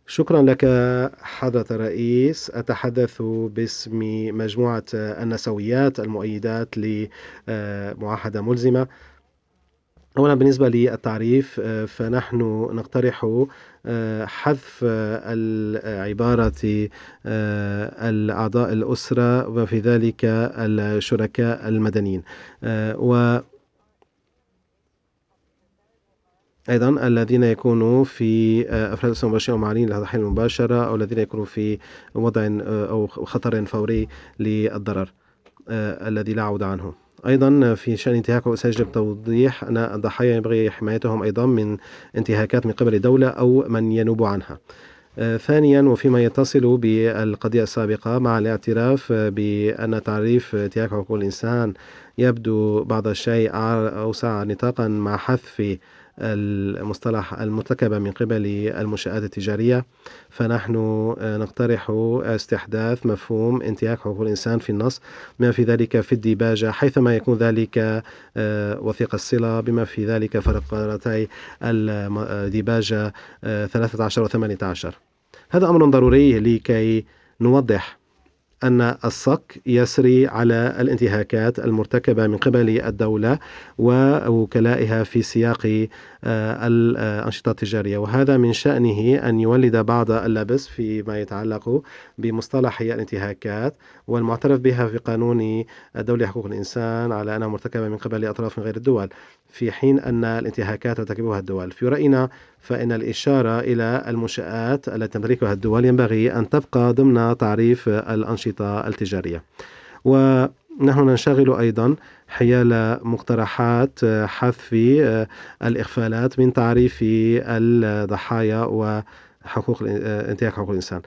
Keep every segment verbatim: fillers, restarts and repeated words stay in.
شكرا لك حضرة الرئيس. أتحدث باسم مجموعة النسويات المؤيدات لمعاهدة ملزمة. أولا بالنسبة للتعريف فنحن نقترح حذف العبارة الأعضاء الأسرة وفي ذلك الشركاء المدنيين، و أيضا الذين يكونوا في أفراد أسرة مباشرة أو معرضين للضحايا المباشرة أو الذين يكونوا في وضع أو خطر فوري للضرر الذي لا عودة عنه. أيضا في شأن انتهاك يجب توضيح أن الضحايا ينبغي حمايتهم أيضا من انتهاكات من قبل الدولة أو من ينوب عنها. ثانيا وفيما يتصل بالقضية السابقة مع الاعتراف بأن تعريف انتهاك حقوق الإنسان يبدو بعض الشيء أوسع نطاقا مع حذف المصطلح المرتكبة من قبل المنشآت التجارية، فنحن نقترح استحداث مفهوم انتهاك حقوق الإنسان في النص بما في ذلك في الديباجة حيثما يكون ذلك وثيق الصلة، بما في ذلك فقرتي الديباجة ثلاثة عشر و ثمانية عشر. هذا أمر ضروري لكي نوضح أن الصك يسري على الانتهاكات المرتكبة من قبل الدولة ووكلائها في سياق الأنشطة التجارية، وهذا من شأنه أن يولد بعض اللبس فيما يتعلق بمصطلح الانتهاكات والمعترف بها في قانون الدولي حقوق الإنسان على أنها مرتكبة من قبل أطراف من غير الدول، في حين أن الانتهاكات ترتكبها الدول. في رأينا فإن الإشارة إلى المنشآت التي تمتلكها الدول ينبغي أن تبقى ضمن تعريف الأنشطة التجارية. ونحن ننشغل أيضا حيال مقترحات حذف الإغفالات من تعريف الضحايا وحقوق انتهاك حقوق الإنسان.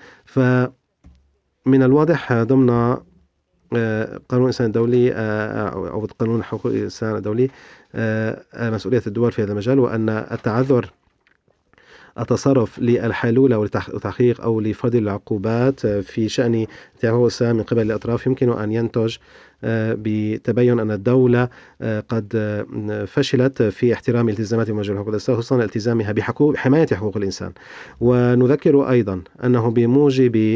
فمن الواضح ضمن قانون الإنسان الدولي أو قانون حقوق الإنسان الدولي مسؤولية الدول في هذا المجال، وأن التعذر التصرف للحلول أو لتحقيق أو لفرض العقوبات في شأن انتهاك حقوق الإنسان من قبل الأطراف يمكن أن ينتج بتبين أن الدولة قد فشلت في احترام التزامات مجال حقوق الإنسان، خصوصا التزامها بحماية حقوق الإنسان. ونذكر أيضا أنه بموجب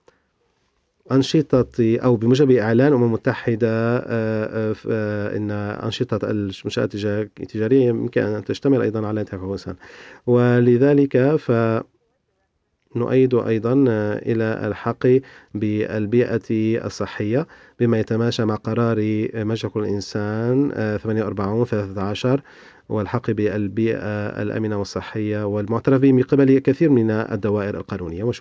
أنشطة أو بموجب إعلان الأمم المتحدة إن أنشطة المنشآت التجارية يمكن أن تشتمل أيضا على انتهاك حقوق الإنسان، ولذلك فنؤيد أيضا إلى الحق بالبيئة الصحية بما يتماشى مع قرار مجلس حقوق الإنسان ثمانية وأربعين ثلاثة عشر، والحق بالبيئة الآمنة والصحية والمعترف به من قبل كثير من الدوائر القانونية.